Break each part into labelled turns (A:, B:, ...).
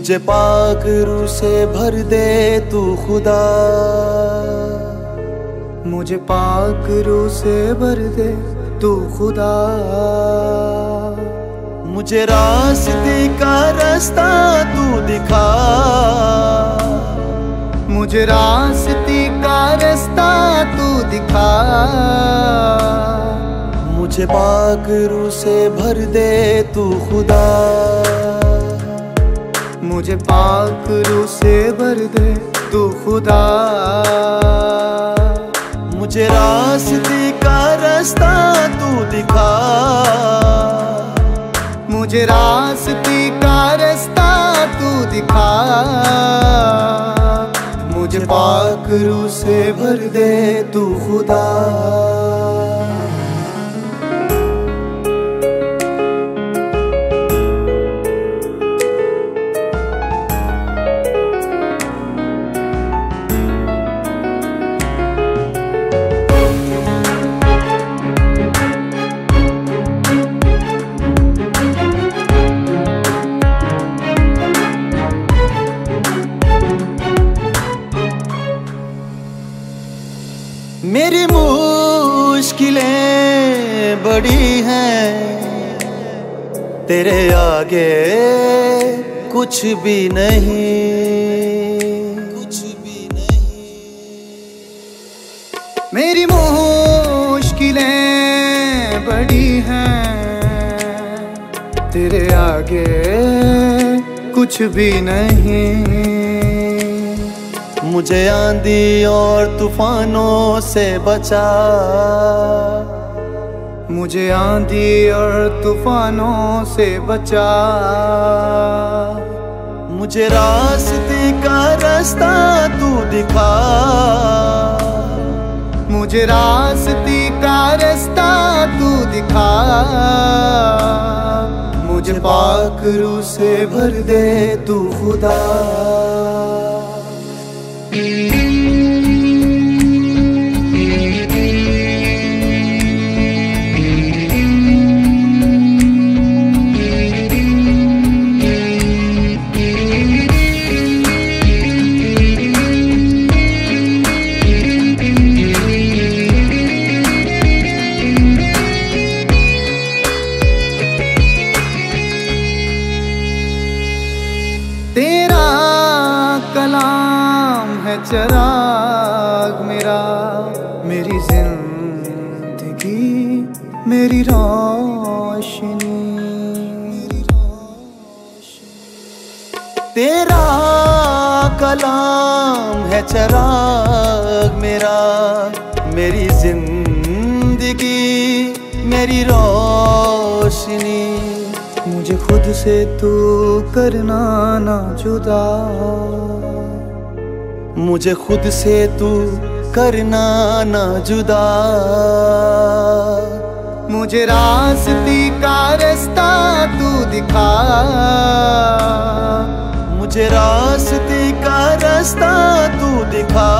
A: मुझे पाक रूह से भर दे तू खुदा,
B: मुझे पाक रूह से भर दे तू खुदा।
A: मुझे रास्ते का रास्ता तू दिखा,
B: मुझे रास्ते का रास्ता तू दिखा।
A: मुझे पाक रूह से भर दे तू खुदा,
B: मुझे पाक रूह से भर दे तू खुदा।
A: मुझे रास्ते का रास्ता तू दिखा,
B: मुझे रास्ते का रास्ता तू दिखा। मुझे पाक रूह से भर दे तू खुदा।
A: मेरी मुश्किलें बड़ी हैं, तेरे आगे कुछ भी नहीं, कुछ भी नहीं।
B: मेरी मुश्किलें बड़ी हैं, तेरे आगे कुछ भी नहीं।
A: मुझे आंधी और तूफानों से बचा,
B: मुझे आंधी और तूफानों से बचा।
A: मुझे रास्ते का रास्ता तू दिखा,
B: मुझे रास्ते का रास्ता तू दिखा। मुझे पाक रूह से भर दे तू खुदा। तेरा कलाम है चिराग मेरा, मेरी जिंदगी मेरी रोशनी।
A: तेरा कलाम है चिराग मेरा, मेरी जिंदगी मेरी रोशनी।
B: मुझे खुद से तू करना ना जुदा,
A: मुझे खुद से तू करना ना जुदा।
B: मुझे रास्ते का रास्ता तू दिखा,
A: मुझे रास्ते का रास्ता तू दिखा।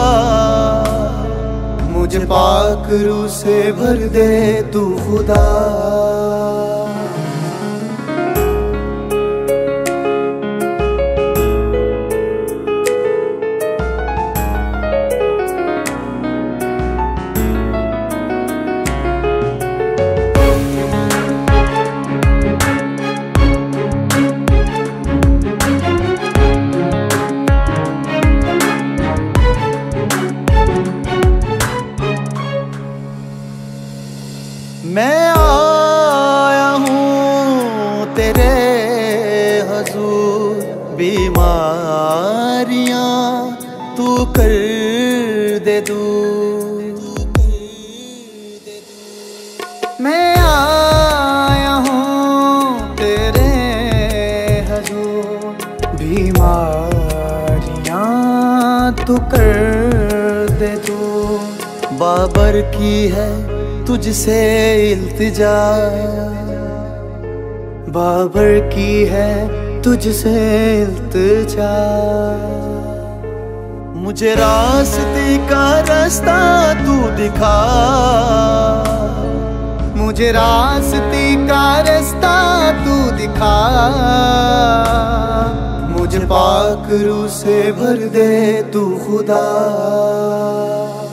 B: मुझे पाक रूह से भर दे तू खुदा।
A: मैं आया हूँ तेरे हजूर, बीमारियाँ तू कर दे दूर।
B: मैं आया हूँ तेरे हजूर, बीमारियाँ तू कर दे दूर।
A: बाबर की है तुझसे इल्तिजा,
B: बाबर की है तुझसे इल्तिजा।
A: मुझे रास्ते का रास्ता तू दिखा,
B: मुझे रास्ते का रास्ता तू दिखा।
A: पाक रूह से भर दे तू खुदा।